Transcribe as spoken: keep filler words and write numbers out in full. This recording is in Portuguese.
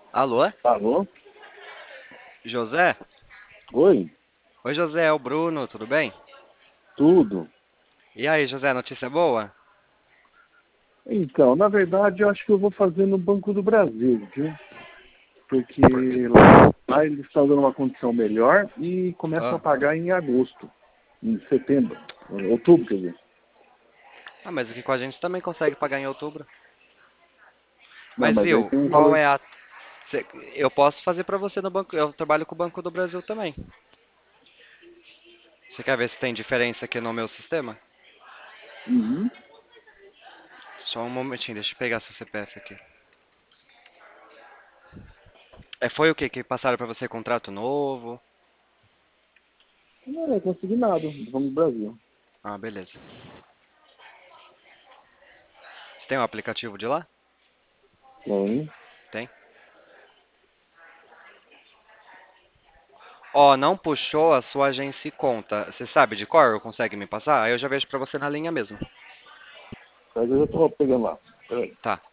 Alô? Alô? José? Oi? Oi, José, é o Bruno, tudo bem? Tudo? E aí, José, notícia boa? Então, na verdade, eu acho que eu vou fazer no Banco do Brasil, viu? Por- Porque lá, lá eles estão dando uma condição melhor e começam a Ah. pagar em agosto, em setembro, outubro, quer dizer. Ah, mas aqui com a gente também consegue pagar em outubro. Não, Mas mas aí viu, tem um qual valor. é a. cê- Eu posso fazer pra você no banco. Eu trabalho com o Banco do Brasil também. Você quer ver se tem diferença aqui no meu sistema? Uhum. Só um momentinho, deixa eu pegar seu C P F aqui. É, foi o quê? Que passaram pra você contrato novo? Não é consignado do Banco do Brasil. Ah, beleza. Você tem um aplicativo de lá? Tem. Tem. Ó, não puxou a sua agência e conta. Você sabe de cor? Consegue me passar? Aí eu já vejo pra você na linha mesmo. Mas eu já estou pegando lá. Peraí. Tá.